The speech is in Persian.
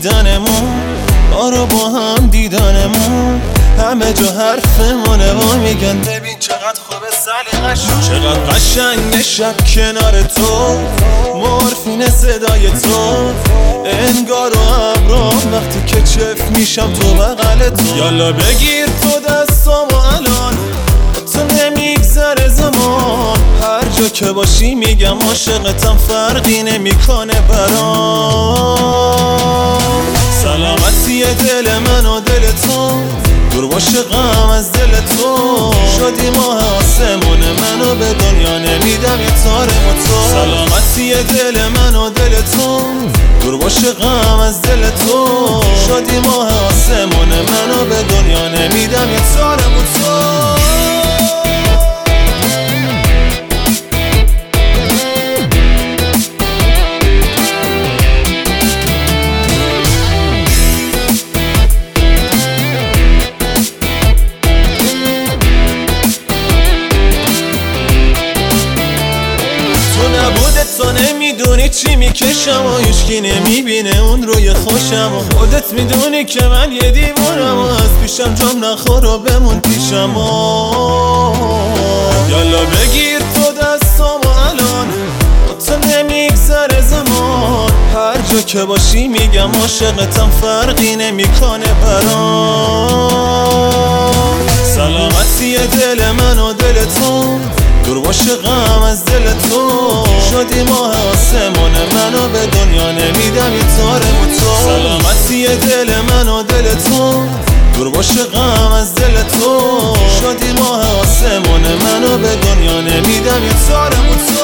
دیدنمون، بارو با هم دیدنمون، همه جا حرفمونه و میگن ببین چقدر خوبه سلیقه‌شون، چقدر قشنگ شب کنار تو، مورفین صدای تو، انگار و ابرام وقتی که چف میشم تو بغل تو. یالا بگیر تو دستامو الان، تو نمیگذره زمان، هر جا که باشی میگم عاشقتم، فرقی نمیکنه برام. سلامتی دل من و دل تو، دور باشه غم از دل تو، شدی ماه آسمون منو به دنیا نمیدم یه تار موتور. سلامتی دل من و دل تو، دور باشه غم از دل تو، شدی ماه آسمون منو به دنیا نمیدم یه تار موتور. تو نمیدونی چی میکشم و هیچکی نمیبینه اون روی خوشم، و خودت میدونی که من یه دیوونم و از پیشم جام نخور و بمون پیشم. یالا بگیر تو دستامو الان، تو نمیگذره زمان، هر جا که باشی میگم عاشقتم، فرقی نمیکنه برام. سلامتی دل من و دل تو، دور باشه غم از دل تو، شدی ماه آسمون منو به دنیا نمیدم یه تار موتور. سلامتی دل من و دل تو، دور باشه غم از دل تو، شدی ماه آسمون منو به دنیا نمیدم یه تار موتور.